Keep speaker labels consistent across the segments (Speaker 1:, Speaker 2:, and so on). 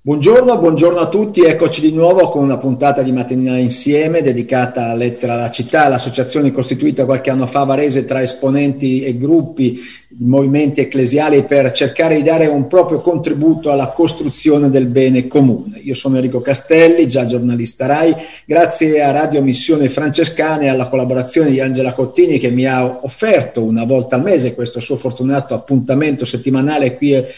Speaker 1: Buongiorno a tutti, eccoci di nuovo con una puntata di Mattina Insieme dedicata a Lettera alla Città, l'associazione costituita qualche anno fa a Varese tra esponenti e gruppi di movimenti ecclesiali per cercare di dare un proprio contributo alla costruzione del bene comune. Io sono Enrico Castelli, già giornalista RAI, grazie a Radio Missione Francescana e alla collaborazione di Angela Cottini che mi ha offerto una volta al mese questo suo fortunato appuntamento settimanale qui a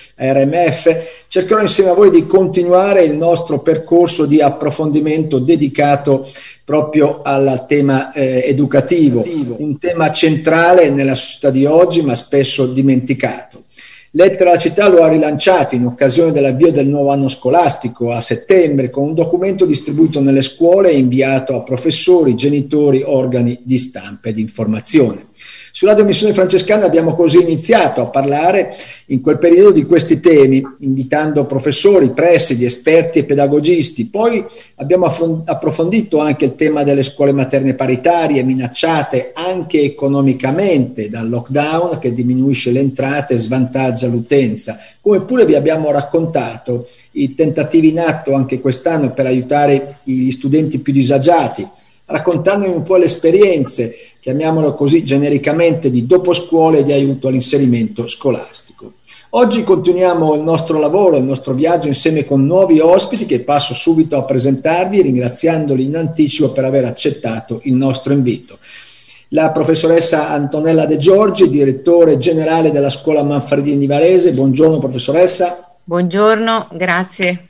Speaker 1: RMF. Cercherò insieme a voi di continuare il nostro percorso di approfondimento dedicato proprio al tema educativo, un tema centrale nella società di oggi ma spesso dimenticato. Lettera alla Città lo ha rilanciato in occasione dell'avvio del nuovo anno scolastico a settembre con un documento distribuito nelle scuole e inviato a professori, genitori, organi di stampa e di informazione. Su Radio Missione Francescana abbiamo così iniziato a parlare in quel periodo di questi temi, invitando professori, presidi, esperti e pedagogisti. Poi abbiamo approfondito anche il tema delle scuole materne paritarie, minacciate anche economicamente dal lockdown che diminuisce le entrate e svantaggia l'utenza. Come pure vi abbiamo raccontato i tentativi in atto anche quest'anno per aiutare gli studenti più disagiati, raccontandovi un po' le esperienze, chiamiamolo così genericamente, di doposcuola e di aiuto all'inserimento scolastico. Oggi continuiamo il nostro lavoro, il nostro viaggio insieme con nuovi ospiti che passo subito a presentarvi, ringraziandoli in anticipo per aver accettato il nostro invito. La professoressa Antonella De Giorgi, direttore generale della Scuola Manfredini di Varese. Buongiorno professoressa.
Speaker 2: Buongiorno, grazie.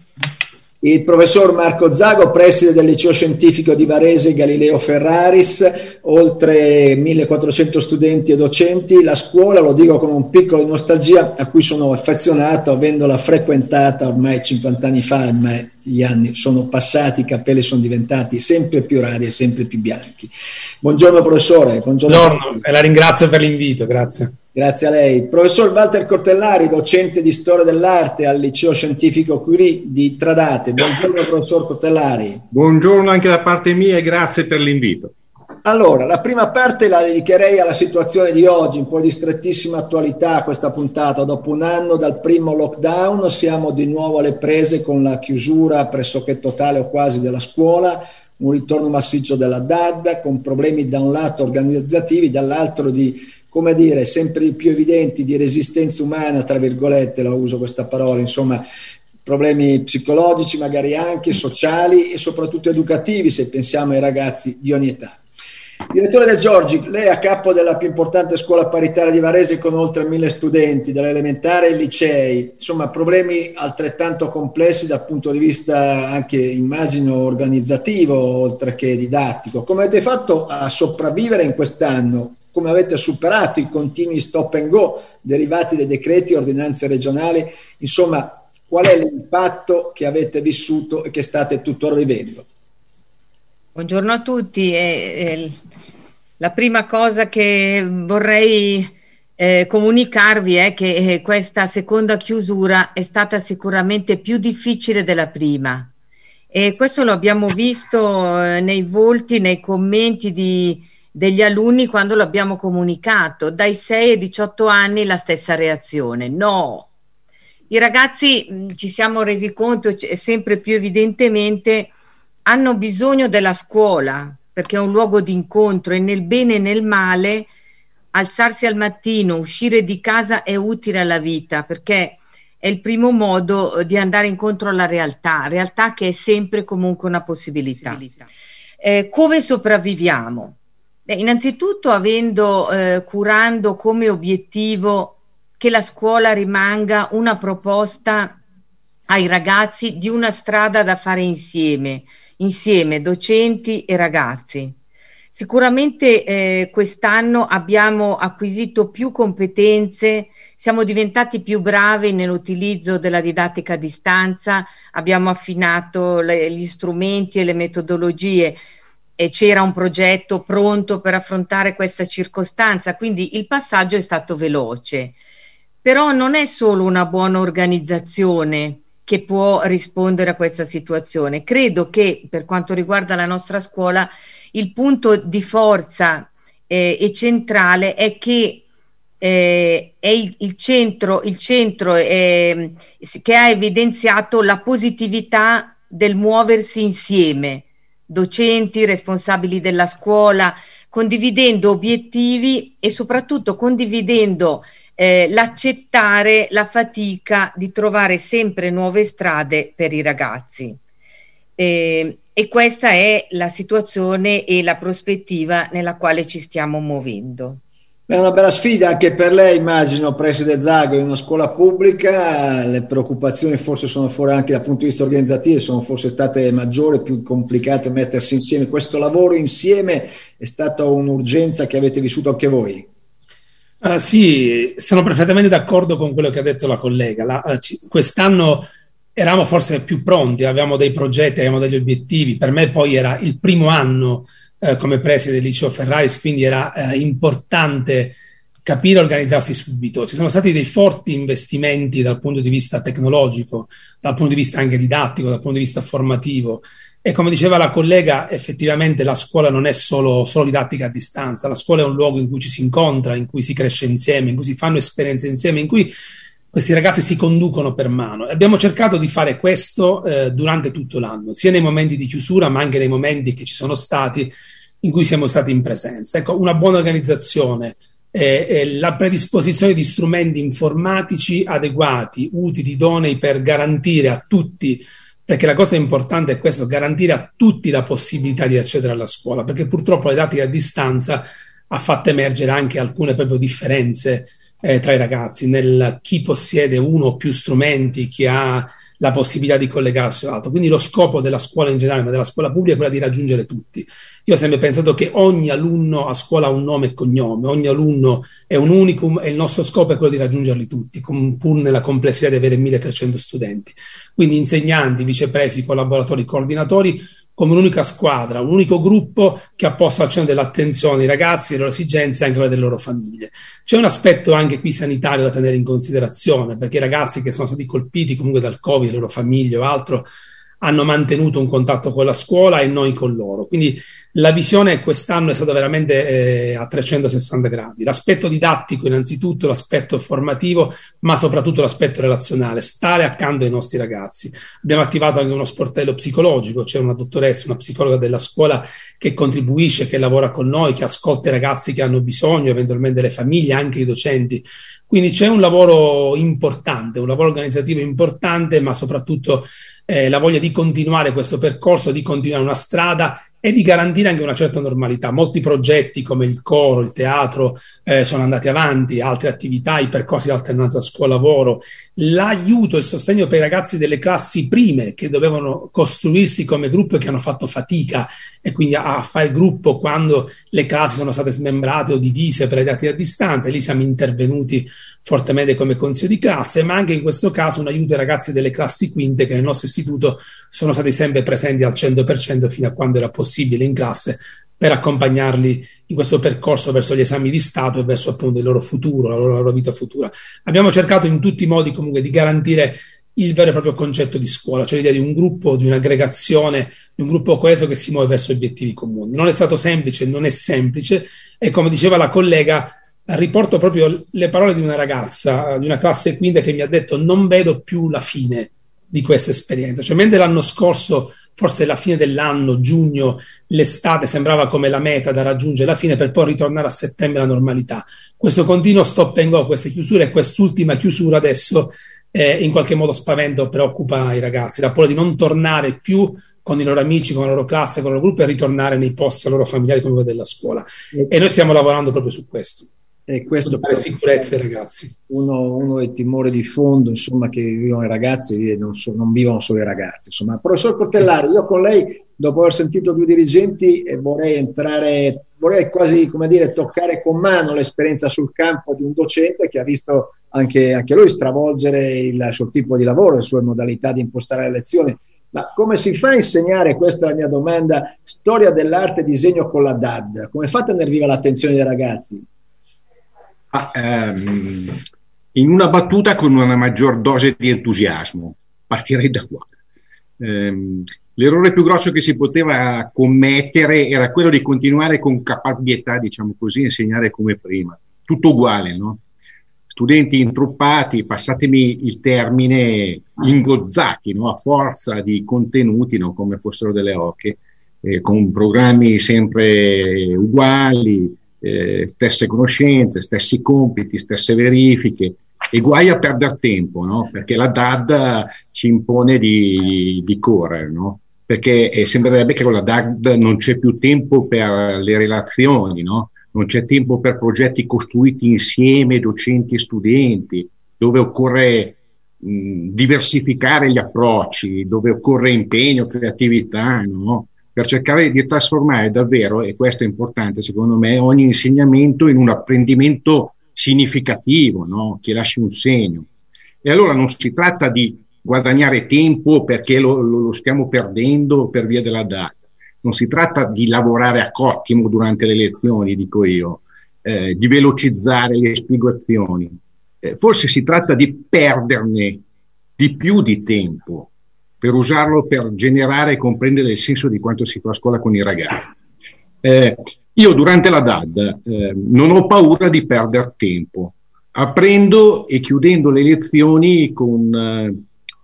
Speaker 1: Il professor Marco Zago, preside del Liceo Scientifico di Varese Galileo Ferraris, oltre 1400 studenti e docenti, la scuola, lo dico con un piccolo di nostalgia, a cui sono affezionato avendola frequentata ormai 50 anni fa, ormai gli anni sono passati, i capelli sono diventati sempre più rari e sempre più bianchi. Buongiorno professore.
Speaker 3: Buongiorno, e la ringrazio per l'invito, grazie.
Speaker 1: Grazie a lei. Professor Walter Cortellari, docente di Storia dell'Arte al Liceo Scientifico Curie di Tradate. Buongiorno professor Cortellari.
Speaker 4: Buongiorno anche da parte mia e grazie per l'invito.
Speaker 1: Allora, la prima parte la dedicherei alla situazione di oggi, un po' di strettissima attualità questa puntata. Dopo un anno dal primo lockdown siamo di nuovo alle prese con la chiusura pressoché totale o quasi della scuola, un ritorno massiccio della DAD con problemi da un lato organizzativi, dall'altro di sempre più evidenti di resistenza umana, tra virgolette, la uso questa parola, insomma, problemi psicologici, magari anche sociali e soprattutto educativi, se pensiamo ai ragazzi di ogni età. Direttore De Giorgi, lei è a capo della più importante scuola paritaria di Varese con oltre 1000 studenti, dall'elementare ai licei, insomma problemi altrettanto complessi dal punto di vista anche, immagino, organizzativo oltre che didattico. Come avete fatto a sopravvivere in quest'anno? Come avete superato i continui stop and go derivati dai decreti e ordinanze regionali? Insomma, qual è l'impatto che avete vissuto e che state tuttora vivendo?
Speaker 2: Buongiorno a tutti. La prima cosa che vorrei comunicarvi è che questa seconda chiusura è stata sicuramente più difficile della prima. E questo lo abbiamo visto nei volti, nei commenti degli alunni quando l'abbiamo comunicato. Dai 6 ai 18 anni la stessa reazione: no. I ragazzi, ci siamo resi conto sempre più evidentemente, hanno bisogno della scuola perché è un luogo di incontro e nel bene e nel male alzarsi al mattino, uscire di casa è utile alla vita perché è il primo modo di andare incontro alla realtà che è sempre comunque una possibilità. Come sopravviviamo? Innanzitutto curando come obiettivo che la scuola rimanga una proposta ai ragazzi di una strada da fare insieme docenti e ragazzi. Sicuramente quest'anno abbiamo acquisito più competenze, siamo diventati più bravi nell'utilizzo della didattica a distanza, abbiamo affinato gli strumenti e le metodologie e c'era un progetto pronto per affrontare questa circostanza, quindi il passaggio è stato veloce. Però non è solo una buona organizzazione che può rispondere a questa situazione. Credo che per quanto riguarda la nostra scuola il punto di forza e centrale è che è il centro che ha evidenziato la positività del muoversi insieme, docenti, responsabili della scuola, condividendo obiettivi e soprattutto condividendo l'accettare la fatica di trovare sempre nuove strade per i ragazzi. E questa è la situazione e la prospettiva nella quale ci stiamo muovendo.
Speaker 1: È una bella sfida anche per lei, immagino, preside Zago, in una scuola pubblica. Le preoccupazioni forse sono fuori anche dal punto di vista organizzativo, sono forse state maggiori, più complicate mettersi insieme. Questo lavoro insieme è stata un'urgenza che avete vissuto anche voi?
Speaker 3: Sì, sono perfettamente d'accordo con quello che ha detto la collega. Quest'anno eravamo forse più pronti, avevamo dei progetti, avevamo degli obiettivi. Per me poi era il primo anno come preside del liceo Ferraris, quindi era importante capire e organizzarsi subito. Ci sono stati dei forti investimenti dal punto di vista tecnologico, dal punto di vista anche didattico, dal punto di vista formativo. E come diceva la collega, effettivamente la scuola non è solo didattica a distanza, la scuola è un luogo in cui ci si incontra, in cui si cresce insieme, in cui si fanno esperienze insieme, in cui questi ragazzi si conducono per mano. E abbiamo cercato di fare questo durante tutto l'anno, sia nei momenti di chiusura, ma anche nei momenti che ci sono stati in cui siamo stati in presenza. Ecco, una buona organizzazione, la predisposizione di strumenti informatici adeguati, utili, idonei per garantire a tutti, perché la cosa importante è questo, garantire a tutti la possibilità di accedere alla scuola, perché purtroppo la didattica a distanza ha fatto emergere anche alcune proprio differenze tra i ragazzi, nel chi possiede uno o più strumenti, chi ha la possibilità di collegarsi all'altro. Quindi lo scopo della scuola in generale, ma della scuola pubblica, è quello di raggiungere tutti. Io ho sempre pensato che ogni alunno a scuola ha un nome e cognome, ogni alunno è un unicum e il nostro scopo è quello di raggiungerli tutti, pur nella complessità di avere 1300 studenti. Quindi insegnanti, vicepresi, collaboratori, coordinatori, come un'unica squadra, un unico gruppo che ha posto al centro dell'attenzione i ragazzi, le loro esigenze e anche quelle delle loro famiglie. C'è un aspetto anche qui sanitario da tenere in considerazione, perché i ragazzi che sono stati colpiti comunque dal Covid, le loro famiglie o altro, hanno mantenuto un contatto con la scuola e noi con loro. Quindi la visione quest'anno è stata veramente a 360 gradi. L'aspetto didattico innanzitutto, l'aspetto formativo, ma soprattutto l'aspetto relazionale, stare accanto ai nostri ragazzi. Abbiamo attivato anche uno sportello psicologico, c'è una dottoressa, una psicologa della scuola che contribuisce, che lavora con noi, che ascolta i ragazzi che hanno bisogno, eventualmente le famiglie, anche i docenti. Quindi c'è un lavoro importante, un lavoro organizzativo importante, ma soprattutto la voglia di continuare questo percorso, di continuare una strada e di garantire anche una certa normalità. Molti progetti come il coro, il teatro sono andati avanti, altre attività, i percorsi di alternanza scuola-lavoro, l'aiuto e il sostegno per i ragazzi delle classi prime che dovevano costruirsi come gruppo e che hanno fatto fatica e quindi a fare gruppo quando le classi sono state smembrate o divise per le dati a distanza, e lì siamo intervenuti fortemente come consiglio di classe, ma anche in questo caso un aiuto ai ragazzi delle classi quinte che nel nostro istituto sono stati sempre presenti al 100% fino a quando era possibile in classe, per accompagnarli in questo percorso verso gli esami di Stato e verso appunto il loro futuro, la loro vita futura. Abbiamo cercato in tutti i modi comunque di garantire il vero e proprio concetto di scuola, cioè l'idea di un gruppo, di un'aggregazione, di un gruppo coeso che si muove verso obiettivi comuni. Non è stato semplice, non è semplice, e come diceva la collega, riporto proprio le parole di una ragazza di una classe quinta che mi ha detto: non vedo più la fine di questa esperienza. Cioè, mentre l'anno scorso, forse la fine dell'anno, giugno, l'estate sembrava come la meta da raggiungere la fine per poi ritornare a settembre alla normalità, questo continuo stop and go, queste chiusure e quest'ultima chiusura adesso in qualche modo spaventa o preoccupa i ragazzi, la paura di non tornare più con i loro amici, con la loro classe, con il loro gruppo, e ritornare nei posti loro familiari come quello della scuola. E noi stiamo lavorando proprio su questo.
Speaker 1: E questo
Speaker 3: per dare sicurezza ai ragazzi.
Speaker 1: Uno dei timori di fondo, insomma, che vivono i ragazzi, non vivono solo i ragazzi. Insomma, professor Cortellari, io con lei, dopo aver sentito due dirigenti, vorrei quasi, come dire, toccare con mano l'esperienza sul campo di un docente che ha visto anche lui stravolgere il suo tipo di lavoro, le sue modalità di impostare le lezioni. Ma come si fa a insegnare, questa è la mia domanda, storia dell'arte e disegno con la DAD? Come fa a tenere viva l'attenzione dei ragazzi?
Speaker 4: In una battuta, con una maggior dose di entusiasmo. Partirei da qua. L'errore più grosso che si poteva commettere era quello di continuare con caparbietà, diciamo così, a insegnare come prima, tutto uguale, no? studenti intruppati, passatemi il termine, ingozzati, no? A forza di contenuti, no? Come fossero delle oche, con programmi sempre uguali, stesse conoscenze, stessi compiti, stesse verifiche, e guai a perdere tempo, no? Perché la DAD ci impone di correre, no? Perché sembrerebbe che con la DAD non c'è più tempo per le relazioni, no? Non c'è tempo per progetti costruiti insieme, docenti e studenti, dove occorre diversificare gli approcci, dove occorre impegno, creatività, no? Per cercare di trasformare davvero, e questo è importante secondo me, ogni insegnamento in un apprendimento significativo, no? Che lasci un segno. E allora non si tratta di guadagnare tempo perché lo stiamo perdendo per via della data. Non si tratta di lavorare a cottimo durante le lezioni, dico io, di velocizzare le spiegazioni. Forse si tratta di perderne di più di tempo per usarlo per generare e comprendere il senso di quanto si fa a scuola con i ragazzi. Io durante la DAD non ho paura di perdere tempo. Apprendo e chiudendo le lezioni in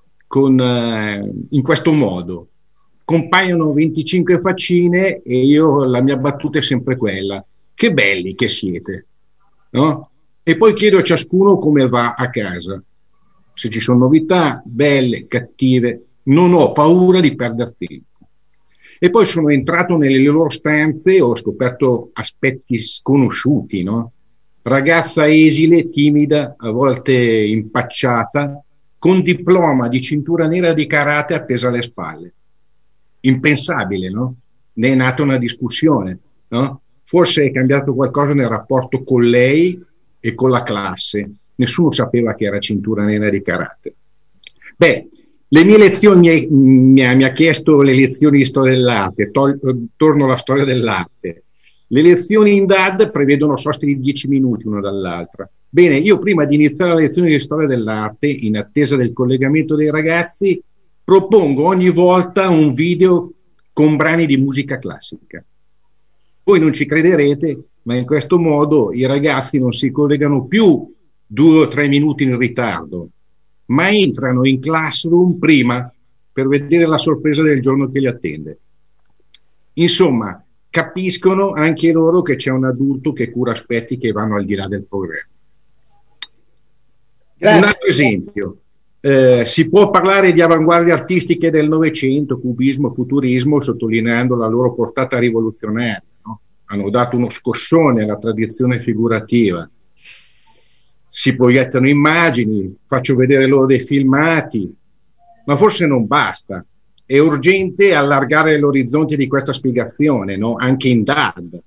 Speaker 4: questo modo. Compaiono 25 faccine e la mia battuta è sempre quella: che belli che siete, no? E poi chiedo a ciascuno come va a casa, se ci sono novità, belle, cattive. Non ho paura di perdere tempo. E poi sono entrato nelle loro stanze e ho scoperto aspetti sconosciuti, no? Ragazza esile, timida, a volte impacciata, con diploma di cintura nera di karate appesa alle spalle. Impensabile, no? Ne è nata una discussione, no? Forse è cambiato qualcosa nel rapporto con lei e con la classe. Nessuno sapeva che era cintura nera di karate. Beh, le mie lezioni mi ha chiesto le lezioni di storia dell'arte, torno alla storia dell'arte. Le lezioni in DAD prevedono soste di 10 minuti una dall'altra. Bene, io prima di iniziare la lezione di storia dell'arte, in attesa del collegamento dei ragazzi, propongo ogni volta un video con brani di musica classica. Voi non ci crederete, ma in questo modo i ragazzi non si collegano più 2 o 3 minuti in ritardo, ma entrano in classroom prima per vedere la sorpresa del giorno che li attende. Insomma, capiscono anche loro che c'è un adulto che cura aspetti che vanno al di là del programma. Grazie. Un altro esempio. Si può parlare di avanguardie artistiche del Novecento, cubismo, futurismo, sottolineando la loro portata rivoluzionaria, no? Hanno dato uno scossone alla tradizione figurativa. Si proiettano immagini, faccio vedere loro dei filmati, ma forse non basta. È urgente allargare l'orizzonte di questa spiegazione, no? Anche in DAD.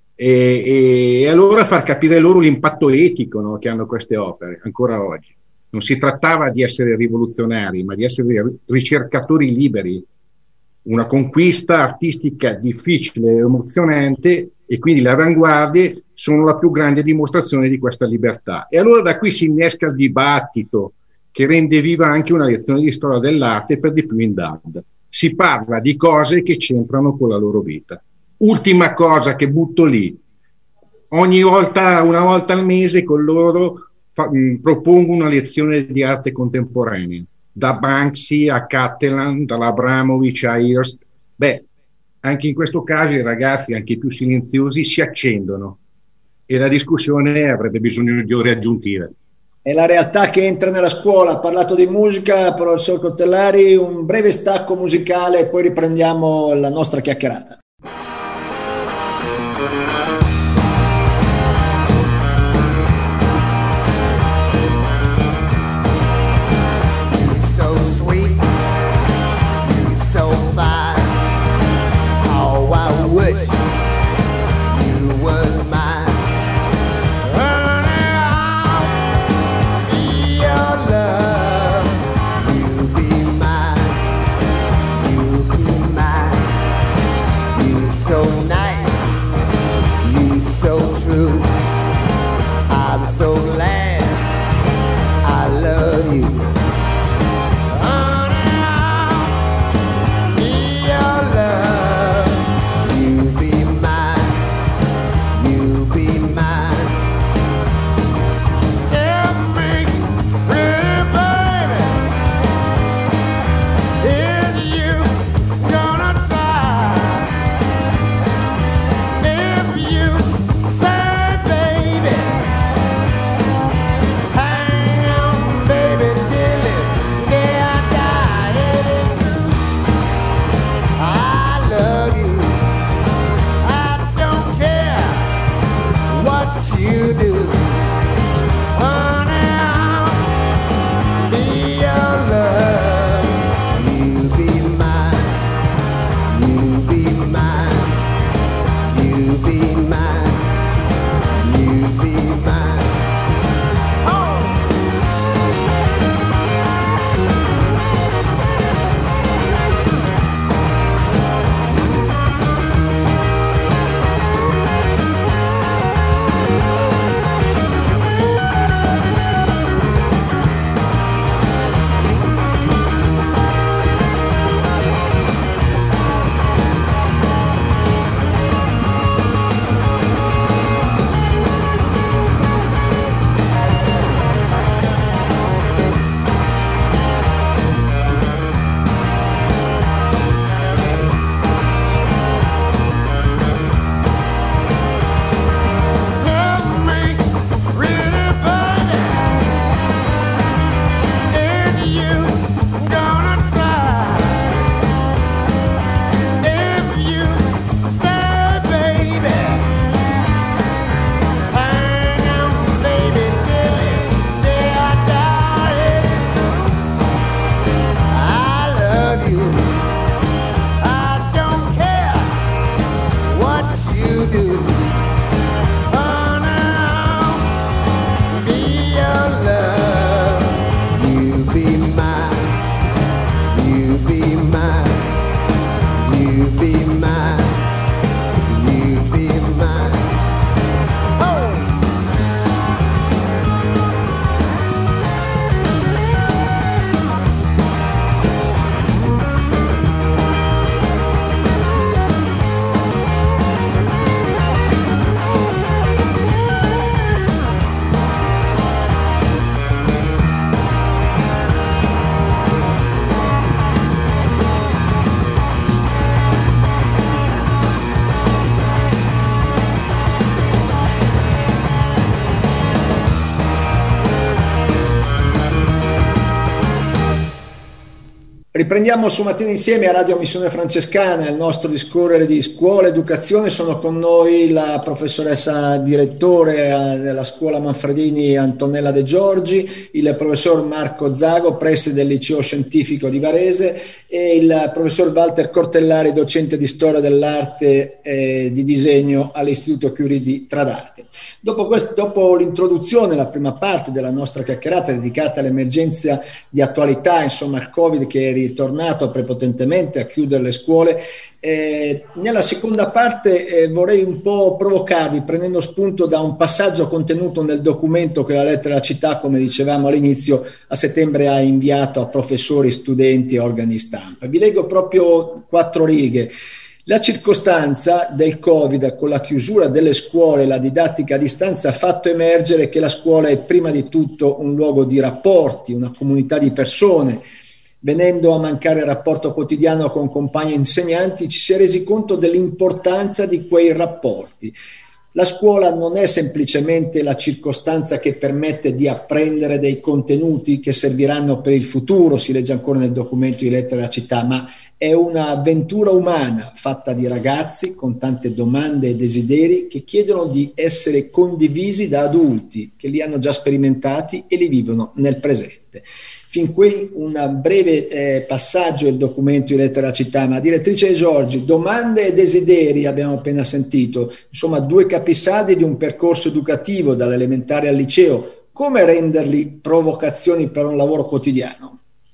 Speaker 4: E allora far capire loro l'impatto etico, no? Che hanno queste opere, ancora oggi. Non si trattava di essere rivoluzionari, ma di essere ricercatori liberi. Una conquista artistica difficile e emozionante, e quindi le avanguardie sono la più grande dimostrazione di questa libertà. E allora da qui si innesca il dibattito che rende viva anche una lezione di storia dell'arte, per di più in DAD. Si parla di cose che c'entrano con la loro vita. Ultima cosa che butto lì: ogni volta, una volta al mese, con loro propongo una lezione di arte contemporanea, da Banksy a Catalan, dall'Abramovic a Hirst. Beh, anche in questo caso i ragazzi, anche i più silenziosi, si accendono e la discussione avrebbe bisogno di ore aggiuntive.
Speaker 1: È la realtà che entra nella scuola. Ha parlato di musica, professor Coltellari, un breve stacco musicale e poi riprendiamo la nostra chiacchierata.
Speaker 5: I don't care what you do. Oh, now, be your love. You be mine. You be mine. You be mine. You be mine.
Speaker 1: Riprendiamo su Mattina Insieme a Radio Missione Francescana il nostro discorrere di scuola e educazione. Sono con noi la professoressa direttore della scuola Manfredini Antonella De Giorgi, il professor Marco Zago, preside del liceo scientifico di Varese, e il professor Walter Cortellari, docente di storia dell'arte e di disegno all'Istituto Curie di Tradate. Dopo l'introduzione, la prima parte della nostra chiacchierata dedicata all'emergenza di attualità, insomma il Covid che è ritornato prepotentemente a chiudere le scuole, nella seconda parte vorrei un po' provocarvi prendendo spunto da un passaggio contenuto nel documento che la Lettera alla Città, come dicevamo all'inizio, a settembre ha inviato a professori, studenti e organi stampa. Vi leggo proprio 4 righe. La circostanza del Covid con la chiusura delle scuole e la didattica a distanza ha fatto emergere che la scuola è prima di tutto un luogo di rapporti, una comunità di persone. Venendo a mancare il rapporto quotidiano con compagni e insegnanti, ci si è resi conto dell'importanza di quei rapporti. La scuola non è semplicemente la circostanza che permette di apprendere dei contenuti che serviranno per il futuro, si legge ancora nel documento di Lettera alla Città, ma è un'avventura umana fatta di ragazzi con tante domande e desideri che chiedono di essere condivisi da adulti che li hanno già sperimentati e li vivono nel presente. Fin qui un breve passaggio del documento di Lettera alla Città, ma direttrice De Giorgi, domande e desideri abbiamo appena sentito, insomma 2 capisaldi di un percorso educativo dall'elementare al liceo, come renderli provocazioni per un lavoro quotidiano?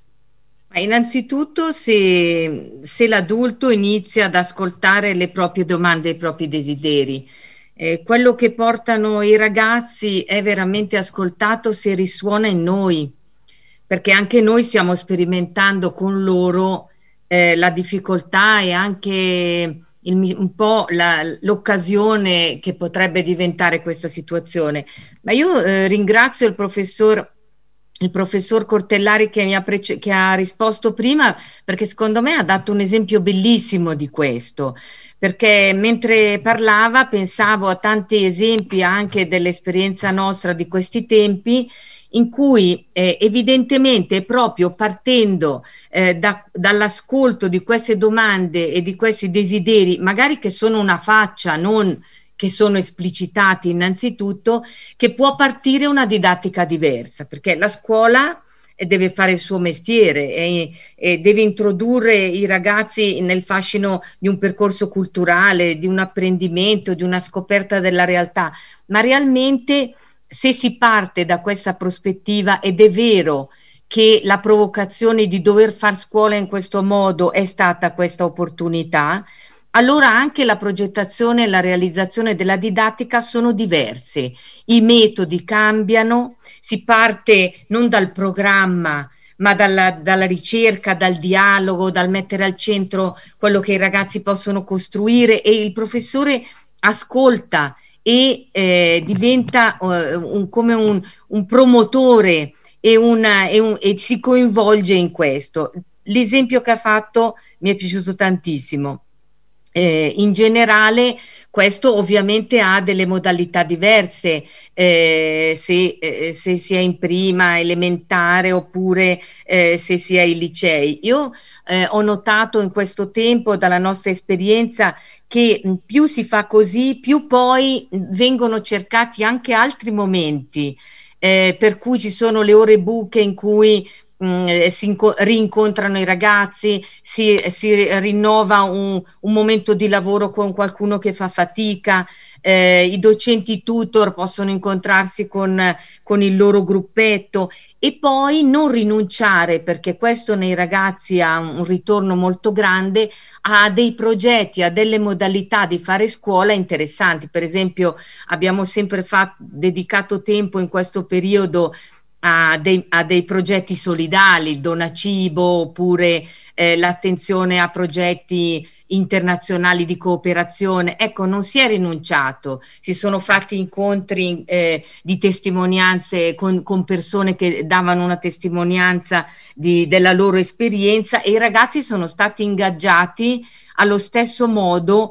Speaker 2: Innanzitutto se l'adulto inizia ad ascoltare le proprie domande e i propri desideri. Quello che portano i ragazzi è veramente ascoltato se risuona in noi, perché anche noi stiamo sperimentando con loro la difficoltà e anche un po' l'occasione che potrebbe diventare questa situazione. Ma io ringrazio il professor Cortellari che ha risposto prima, perché secondo me ha dato un esempio bellissimo di questo, perché mentre parlava pensavo a tanti esempi anche dell'esperienza nostra di questi tempi, in cui evidentemente proprio partendo dall'ascolto di queste domande e di questi desideri, magari che sono una faccia, non che sono esplicitati innanzitutto, che può partire una didattica diversa, perché la scuola deve fare il suo mestiere e deve introdurre i ragazzi nel fascino di un percorso culturale, di un apprendimento, di una scoperta della realtà, ma realmente se si parte da questa prospettiva, ed è vero che la provocazione di dover far scuola in questo modo è stata questa opportunità, allora anche la progettazione e la realizzazione della didattica sono diverse, i metodi cambiano, si parte non dal programma ma dalla ricerca, dal dialogo, dal mettere al centro quello che i ragazzi possono costruire, e il professore ascolta e diventa come un promotore e si coinvolge in questo. L'esempio che ha fatto mi è piaciuto tantissimo. In generale questo ovviamente ha delle modalità diverse, se si è in prima elementare oppure se si è ai licei. Io ho notato in questo tempo, dalla nostra esperienza, che più si fa così, più poi vengono cercati anche altri momenti, per cui ci sono le ore buche in cui rincontrano i ragazzi, si rinnova un momento di lavoro con qualcuno che fa fatica, i docenti tutor possono incontrarsi con il loro gruppetto, e poi non rinunciare, perché questo nei ragazzi ha un ritorno molto grande, a dei progetti, a delle modalità di fare scuola interessanti. Per esempio abbiamo sempre dedicato tempo in questo periodo a dei progetti solidali, donacibo, oppure l'attenzione a progetti internazionali di cooperazione. Ecco, non si è rinunciato, si sono fatti incontri di testimonianze con persone che davano una testimonianza della loro esperienza, e i ragazzi sono stati ingaggiati allo stesso modo,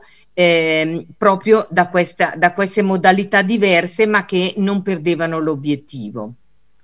Speaker 2: proprio da queste modalità diverse, ma che non perdevano l'obiettivo.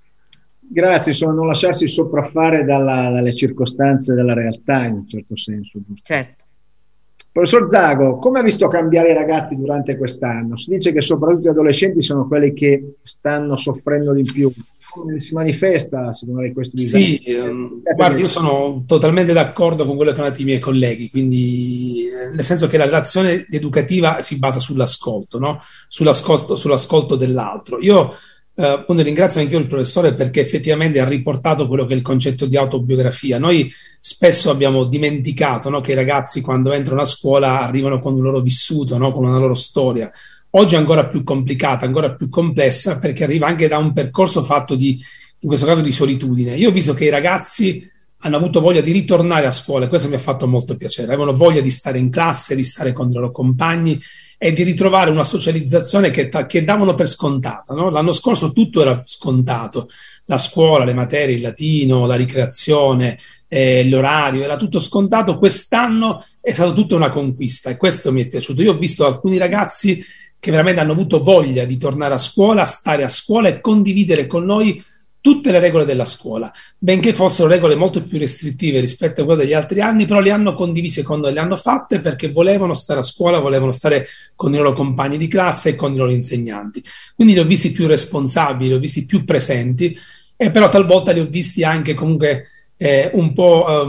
Speaker 1: Grazie, insomma, non lasciarsi sopraffare dalle circostanze della realtà, in un certo senso. Giusto?
Speaker 2: Certo.
Speaker 1: Professor Zago, come ha visto cambiare i ragazzi durante quest'anno? Si dice che soprattutto gli adolescenti sono quelli che stanno soffrendo di più. Come si manifesta, secondo lei, questo disagio?
Speaker 3: Sì, guardi, io sono totalmente d'accordo con quello che hanno detto i miei colleghi, quindi nel senso che la relazione educativa si basa sull'ascolto, no? Sull'ascolto dell'altro. Io appunto ringrazio anche io il professore, perché effettivamente ha riportato quello che è il concetto di autobiografia. Noi spesso abbiamo dimenticato, no, che i ragazzi, quando entrano a scuola, arrivano con un loro vissuto, no, con una loro storia. Oggi è ancora più complicata, ancora più complessa, perché arriva anche da un percorso fatto in questo caso di solitudine. Io ho visto che i ragazzi hanno avuto voglia di ritornare a scuola, e questo mi ha fatto molto piacere. Avevano voglia di stare in classe, di stare con i loro compagni e di ritrovare una socializzazione che davano per scontata, no? L'anno scorso tutto era scontato, la scuola, le materie, il latino, la ricreazione, l'orario, era tutto scontato. Quest'anno è stata tutta una conquista, e questo mi è piaciuto. Io ho visto alcuni ragazzi che veramente hanno avuto voglia di tornare a scuola, stare a scuola e condividere con noi tutte le regole della scuola, benché fossero regole molto più restrittive rispetto a quelle degli altri anni, però le hanno condivise con noi, le hanno fatte perché volevano stare a scuola, volevano stare con i loro compagni di classe e con i loro insegnanti. Quindi li ho visti più responsabili, li ho visti più presenti, e però talvolta li ho visti anche comunque un po'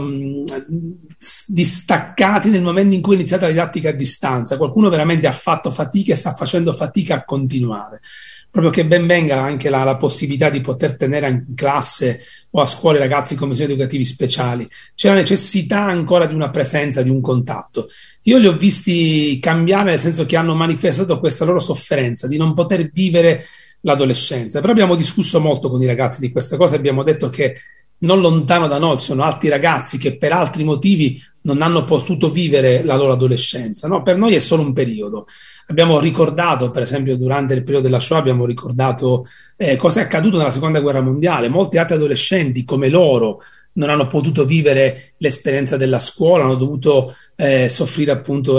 Speaker 3: distaccati nel momento in cui è iniziata la didattica a distanza. Qualcuno veramente ha fatto fatica e sta facendo fatica a continuare. Proprio che ben venga anche la possibilità di poter tenere in classe o a scuola i ragazzi con bisogni educativi speciali. C'è la necessità ancora di una presenza, di un contatto. Io li ho visti cambiare, nel senso che hanno manifestato questa loro sofferenza di non poter vivere l'adolescenza. Però abbiamo discusso molto con i ragazzi di questa cosa, abbiamo detto che non lontano da noi ci sono altri ragazzi che per altri motivi non hanno potuto vivere la loro adolescenza, no? Per noi è solo un periodo. Abbiamo ricordato, per esempio, durante il periodo della Shoah, abbiamo ricordato cosa è accaduto nella Seconda Guerra Mondiale. Molti altri adolescenti, come loro, non hanno potuto vivere l'esperienza della scuola, hanno dovuto soffrire appunto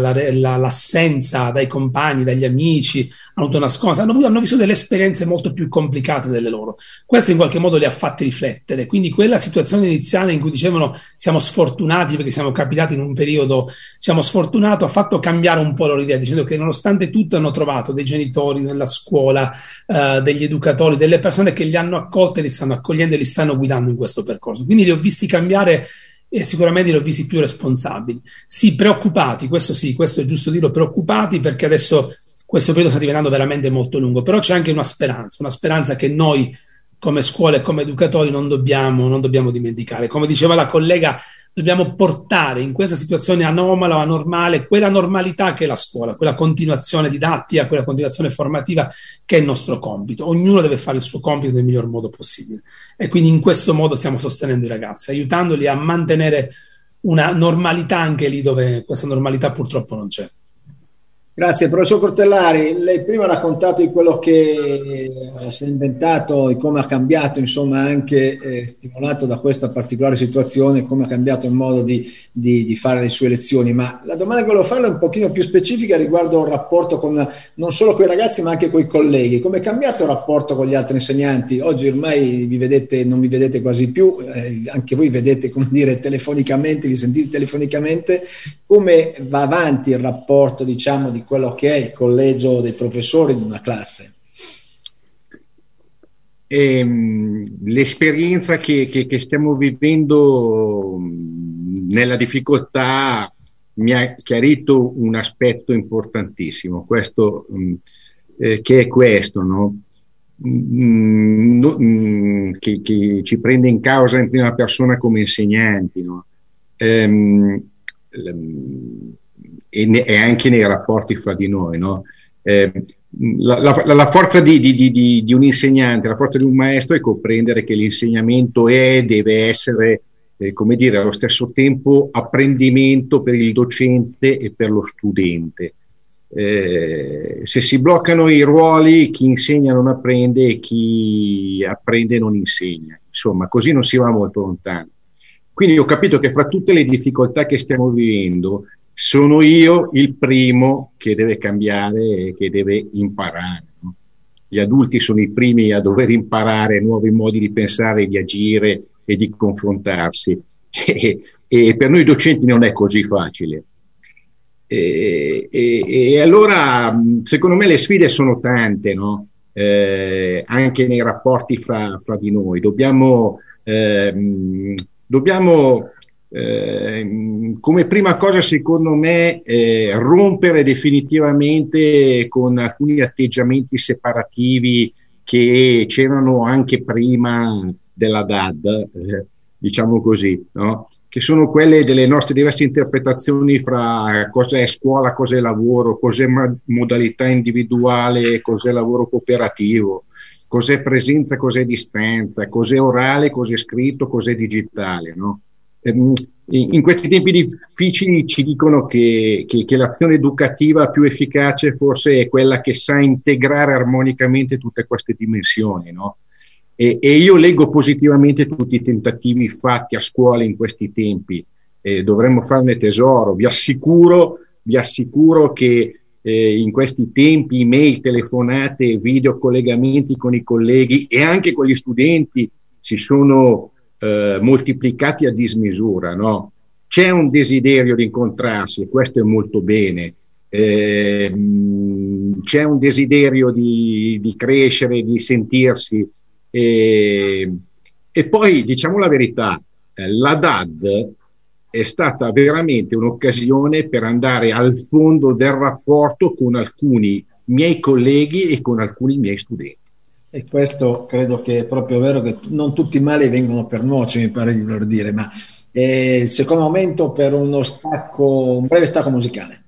Speaker 3: l'assenza dai compagni, dagli amici, hanno avuto una scossa, hanno vissuto delle esperienze molto più complicate delle loro. Questo in qualche modo li ha fatti riflettere. Quindi quella situazione iniziale in cui dicevano siamo sfortunati perché siamo capitati in un periodo, siamo sfortunati, ha fatto cambiare un po' loro idea, dicendo che nonostante tutto hanno trovato dei genitori nella scuola, degli educatori, delle persone che li hanno accolti, li stanno accogliendo e li stanno guidando in questo percorso. Quindi li ho visti cambiare e sicuramente li ho visti più responsabili. Sì, preoccupati, questo è giusto dirlo, preoccupati, perché adesso questo periodo sta diventando veramente molto lungo, però c'è anche una speranza che noi come scuola e come educatori non dobbiamo dimenticare. Come diceva la collega, dobbiamo portare in questa situazione anomala o anormale quella normalità che è la scuola, quella continuazione didattica, quella continuazione formativa che è il nostro compito. Ognuno deve fare il suo compito nel miglior modo possibile, e quindi in questo modo stiamo sostenendo i ragazzi, aiutandoli a mantenere una normalità anche lì dove questa normalità purtroppo non c'è.
Speaker 1: Grazie, professor Cortellari. Lei prima ha raccontato di quello che si è inventato e come ha cambiato, insomma, anche stimolato da questa particolare situazione, come ha cambiato il modo di fare le sue lezioni. Ma la domanda che volevo farle è un pochino più specifica riguardo il rapporto non solo con i ragazzi, ma anche con i colleghi. Come è cambiato il rapporto con gli altri insegnanti? Oggi ormai non vi vedete quasi più, anche voi vedete, come dire, telefonicamente, vi sentite telefonicamente. Come va avanti il rapporto, diciamo, di quello che è il collegio dei professori di una classe?
Speaker 4: L'esperienza che stiamo vivendo nella difficoltà mi ha chiarito un aspetto importantissimo, questo, che è questo, no? Che ci prende in causa in prima persona come insegnanti, no? E anche nei rapporti fra di noi, no? La forza di un insegnante, la forza di un maestro è comprendere che l'insegnamento deve essere, come dire, allo stesso tempo apprendimento per il docente e per lo studente. Se si bloccano i ruoli, chi insegna non apprende e chi apprende non insegna. Insomma, così non si va molto lontano. Quindi ho capito che fra tutte le difficoltà che stiamo vivendo, sono io il primo che deve cambiare e che deve imparare, no? Gli adulti sono i primi a dover imparare nuovi modi di pensare, di agire e di confrontarsi. E per noi docenti non è così facile. E allora, secondo me, le sfide sono tante, no? Anche nei rapporti fra di noi. Dobbiamo come prima cosa, secondo me, rompere definitivamente con alcuni atteggiamenti separativi che c'erano anche prima della DAD, diciamo così, no? Che sono quelle delle nostre diverse interpretazioni fra cosa è scuola, cosa è lavoro, cos'è modalità individuale, cos'è lavoro cooperativo, cos'è presenza, cos'è distanza, cos'è orale, cos'è scritto, cos'è digitale, no? In questi tempi difficili ci dicono che l'azione educativa più efficace forse è quella che sa integrare armonicamente tutte queste dimensioni, no? E io leggo positivamente tutti i tentativi fatti a scuola in questi tempi, dovremmo farne tesoro. Vi assicuro che in questi tempi email, telefonate, video collegamenti con i colleghi e anche con gli studenti si sono moltiplicati a dismisura, no? C'è un desiderio di incontrarsi, questo è molto bene, c'è un desiderio di crescere, di sentirsi, e poi diciamo la verità, la DAD è stata veramente un'occasione per andare al fondo del rapporto con alcuni miei colleghi e con alcuni miei studenti.
Speaker 1: E questo credo che è proprio vero, che non tutti i mali vengono per nuocere, mi pare di voler dire, ma è il secondo momento per un breve stacco musicale.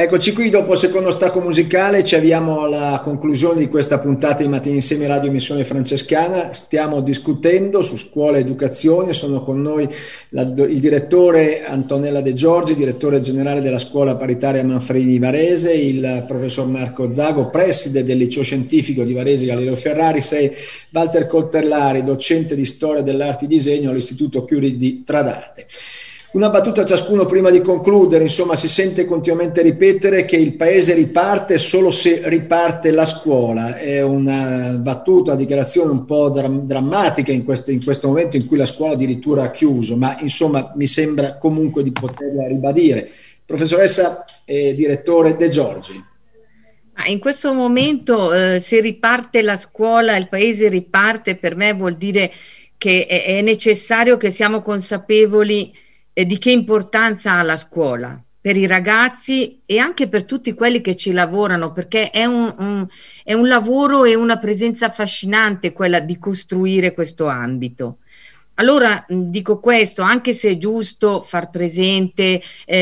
Speaker 1: Eccoci qui dopo il secondo stacco musicale, ci avviamo alla conclusione di questa puntata di Mattina Insieme Radio Missione Francescana. Stiamo discutendo su scuola e educazione, sono con noi il direttore Antonella De Giorgi, direttore generale della scuola paritaria Manfredi di Varese, il professor Marco Zago, preside del liceo scientifico di Varese Galileo Ferraris, e Walter Coltellari, docente di storia dell'arte e disegno all'Istituto Curie di Tradate. Una battuta ciascuno prima di concludere. Insomma, si sente continuamente ripetere che il paese riparte solo se riparte la scuola. È una battuta, una dichiarazione un po' drammatica in questo momento in cui la scuola addirittura ha chiuso, ma insomma mi sembra comunque di poterla ribadire. Professoressa e direttore De Giorgi.
Speaker 2: In questo momento se riparte la scuola, il paese riparte, per me vuol dire che è necessario che siamo consapevoli di che importanza ha la scuola per i ragazzi e anche per tutti quelli che ci lavorano, perché è un lavoro e una presenza affascinante quella di costruire questo ambito. Allora dico questo, anche se è giusto far presente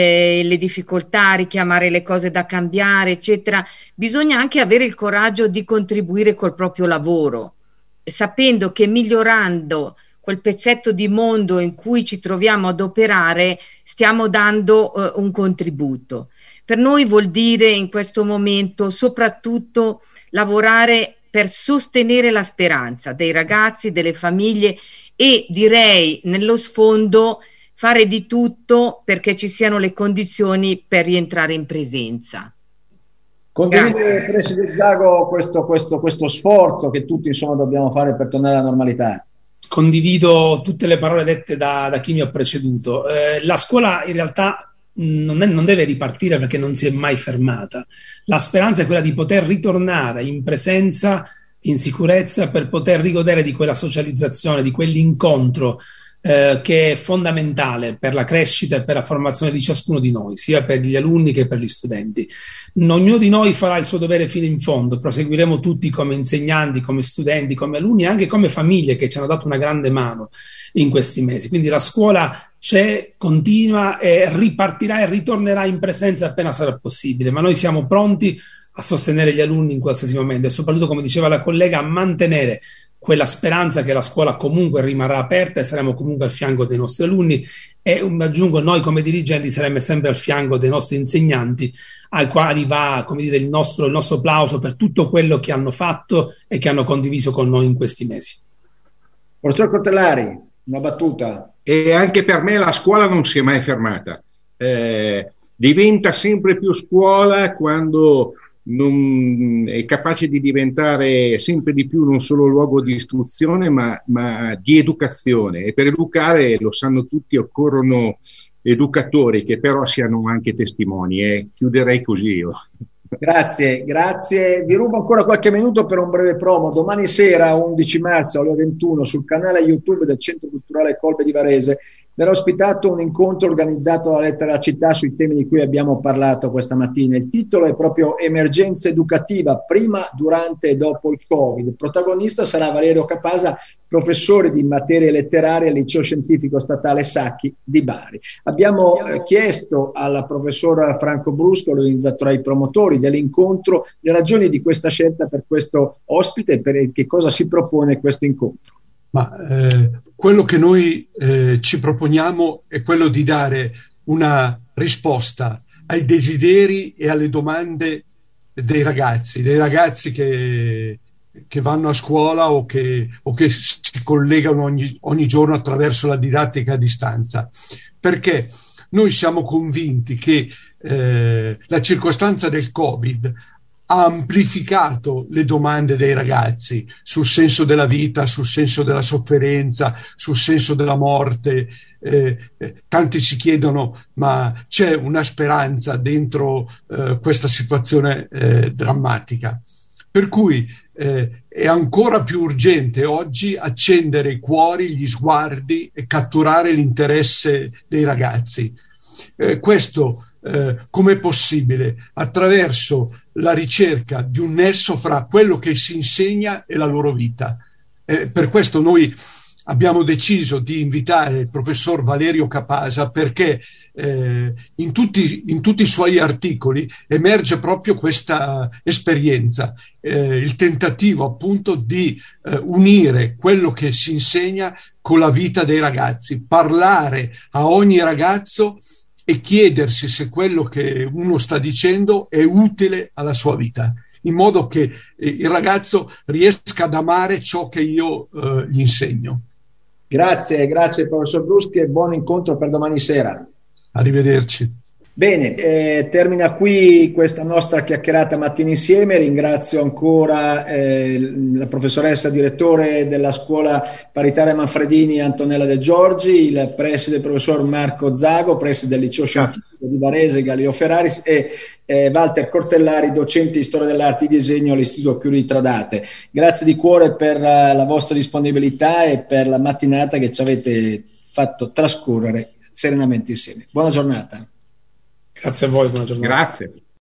Speaker 2: le difficoltà, richiamare le cose da cambiare, eccetera, bisogna anche avere il coraggio di contribuire col proprio lavoro, sapendo che migliorando quel pezzetto di mondo in cui ci troviamo ad operare, stiamo dando un contributo. Per noi vuol dire in questo momento soprattutto lavorare per sostenere la speranza dei ragazzi, delle famiglie e direi nello sfondo fare di tutto perché ci siano le condizioni per rientrare in presenza.
Speaker 1: Condivide, Presidente Zago, questo sforzo che tutti insomma dobbiamo fare per tornare alla normalità.
Speaker 3: Condivido tutte le parole dette da chi mi ha preceduto. La scuola in realtà non deve ripartire perché non si è mai fermata. La speranza è quella di poter ritornare in presenza, in sicurezza, per poter rigodere di quella socializzazione, di quell'incontro che è fondamentale per la crescita e per la formazione di ciascuno di noi, sia per gli alunni che per gli studenti. Ognuno di noi farà il suo dovere fino in fondo, proseguiremo tutti come insegnanti, come studenti, come alunni e anche come famiglie che ci hanno dato una grande mano in questi mesi. Quindi la scuola c'è, continua e ripartirà e ritornerà in presenza appena sarà possibile, ma noi siamo pronti a sostenere gli alunni in qualsiasi momento e soprattutto, come diceva la collega, a mantenere quella speranza che la scuola comunque rimarrà aperta e saremo comunque al fianco dei nostri alunni e aggiungo, noi come dirigenti saremo sempre al fianco dei nostri insegnanti, ai quali va, come dire, il nostro applauso per tutto quello che hanno fatto e che hanno condiviso con noi in questi mesi.
Speaker 1: Professor Coltellari, una battuta.
Speaker 4: E anche per me la scuola non si è mai fermata, diventa sempre più scuola quando è capace di diventare sempre di più non solo luogo di istruzione ma di educazione, e per educare, lo sanno tutti, occorrono educatori che però siano anche testimoni. Chiuderei così io.
Speaker 1: Grazie. Vi rubo ancora qualche minuto per un breve promo. Domani sera, 11 marzo alle 21, sul canale YouTube del Centro Culturale Colbe di Varese verrà ospitato un incontro organizzato dalla Lettera alla Città sui temi di cui abbiamo parlato questa mattina. Il titolo è proprio Emergenza educativa, prima, durante e dopo il Covid. Il protagonista sarà Valerio Capasa, professore di materie letterarie al Liceo Scientifico Statale Sacchi di Bari. Abbiamo chiesto al professor Franco Brusco, l'organizzatore dei promotori dell'incontro, le ragioni di questa scelta per questo ospite e per che cosa si propone questo incontro.
Speaker 6: Quello che noi ci proponiamo è quello di dare una risposta ai desideri e alle domande dei ragazzi che vanno a scuola o che si collegano ogni giorno attraverso la didattica a distanza, perché noi siamo convinti che la circostanza del Covid ha amplificato le domande dei ragazzi sul senso della vita, sul senso della sofferenza, sul senso della morte. Tanti si chiedono: ma c'è una speranza dentro questa situazione drammatica? Per cui è ancora più urgente oggi accendere i cuori, gli sguardi e catturare l'interesse dei ragazzi. Questo com'è possibile? Attraverso la ricerca di un nesso fra quello che si insegna e la loro vita. Per questo noi abbiamo deciso di invitare il professor Valerio Capasa perché in tutti i suoi articoli emerge proprio questa esperienza, il tentativo appunto di unire quello che si insegna con la vita dei ragazzi, parlare a ogni ragazzo e chiedersi se quello che uno sta dicendo è utile alla sua vita, in modo che il ragazzo riesca ad amare ciò che io gli insegno.
Speaker 1: Grazie professor Bruschi e buon incontro per domani sera.
Speaker 6: Arrivederci.
Speaker 1: Bene, termina qui questa nostra chiacchierata mattina insieme. Ringrazio ancora la professoressa direttore della scuola paritaria Manfredini Antonella De Giorgi, il preside professor Marco Zago, preside del liceo scientifico di Varese Galileo Ferraris e Walter Cortellari, docente di storia dell'arte e di disegno all'Istituto Chiuri Tradate. Grazie di cuore per la vostra disponibilità e per la mattinata che ci avete fatto trascorrere serenamente insieme. Buona giornata.
Speaker 3: Grazie a voi, buona giornata.
Speaker 4: Grazie.